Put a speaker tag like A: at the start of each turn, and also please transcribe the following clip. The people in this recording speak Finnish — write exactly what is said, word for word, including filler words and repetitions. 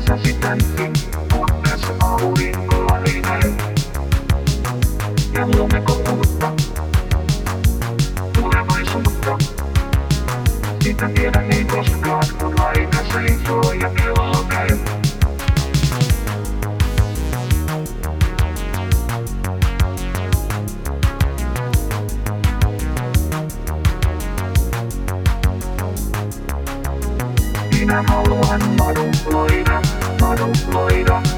A: Pääsäsi tänkin, kunnes aurinkoani näy. Ja luommeko uutta tulevaisuutta? Sitä tiedän ei koskaan, kun aika seisoo ja kello käy. Minä haluan madunloida, madunloida.